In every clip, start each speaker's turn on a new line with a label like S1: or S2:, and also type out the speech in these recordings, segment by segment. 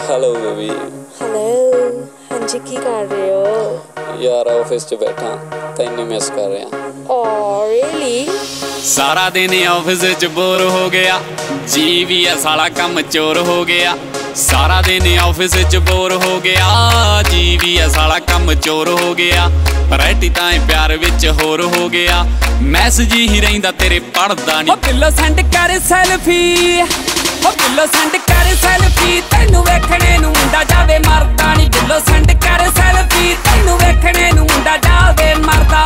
S1: Hello baby.
S2: Hello, हाँ जी की कर रहे हो?
S1: यार ऑफिस च बैठा तैनू मिस कर रहा।
S2: Oh really?
S3: सारा दिन ऑफिस च बोर हो गया, जी भी है साला कम चोर हो गया। सारा दिन ऑफिस च बोर हो गया, जी भी है साला कम चोर हो गया। वैरायटी ताए प्यार विच होर हो गया, मैसेज ही रहिंदा तेरे पढ़दा नहीं। बिल्लो सेंड कर सेल्फी, बिल्लो सेंड कर सेल्फी, तैनू वेखणे नूं मुंडा जावे मरदा नहीं। बिल्लो सेंड कर सेल्फी, तैनू वेखणे नूं मुंडा जावे मरदा।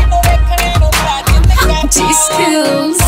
S2: G-Skills.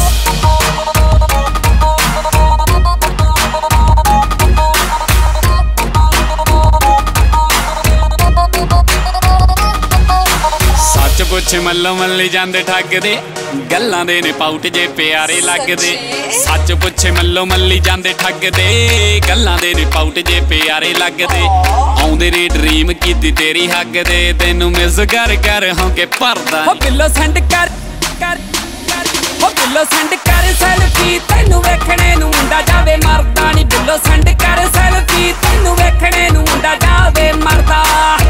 S3: सच पुछ मल्लो मल्ली जांदे ठगदे, गल्लां दे ने पाउट जे प्यारे लगदे। सच पुछ मल्लो मल्ली जांदे ठगदे, गल्लां दे ने पाउट जे प्यारे लगदे। आउंदे ने ड्रीम कीती तेरी हग दे, तैनू मिस कर कर होके भरदा। बिल्लो सेंड कर कर बिल्लो सेंड कर सेल्फी, तैनू वेखणे नूं मुंडा जावे मरदा नहीं। बिल्लो सेंड कर सेल्फी, तैनू वेखणे नूं मुंडा जावे मरदा।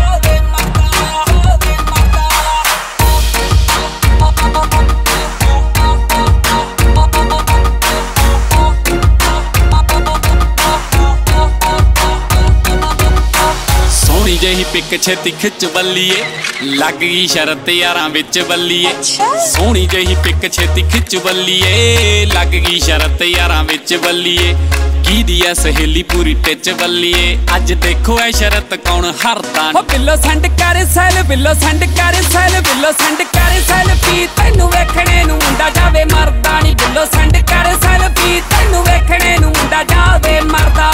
S3: सोहनी जही पिक छेती खिच बल्लीए, लग गई शरत यारां विच बल्लीए। सोहनी जही पिक छेती खिच बल्लीए, लग गई शरत यारां विच बल्लीए। की दी है सहेली पूरी टिच बल्लीए, अज देखो है शरत कौन हरदा। बिल्लो सेंड कर सेल, बिल्लो सेंड कर सेल, बिल्लो सेंड कर सेल्फी, तैनू वेखणे नूं मुंडा जावे मरदा नहीं। बिल्लो सेंड कर सेल्फी, तैनू वेखणे नूं मुंडा जावे मरदा।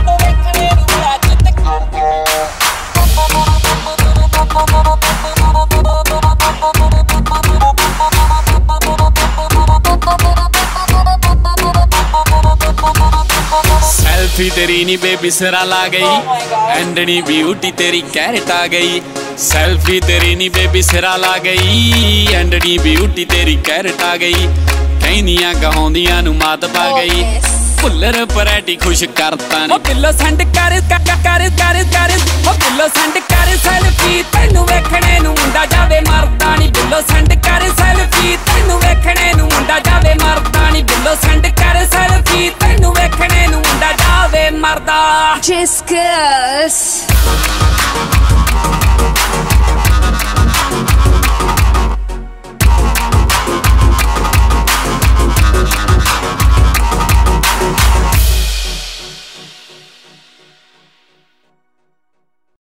S3: सेल्फी तेरी नी बेबी सिरा ला गई, एंडनी ब्यूटी तेरी कैरेट आ गई। सेल्फी तेरी नी बेबी सिरा ला गई, एंडनी ब्यूटी तेरी कैरेट आ गई। कहनियां गहाउंदियां नूं मात पा गई, फुल्लर वैरायटी खुश करता नहीं। बिल्लो सेंड कर कर कर कर कर, बिल्लो सेंड कर सेल्फी, तैनू वेखणे नूं मुंडा जावे मरदा नहीं। बिल्लो सेंड कर सेल्फी, तैनू वेखणे नूं मुंडा जावे मरदा नहीं। बिल्लो सेंड कर सेल्फी, तैनू वेखणे नूं मुंडा जावे मरदा।
S2: G-Skills.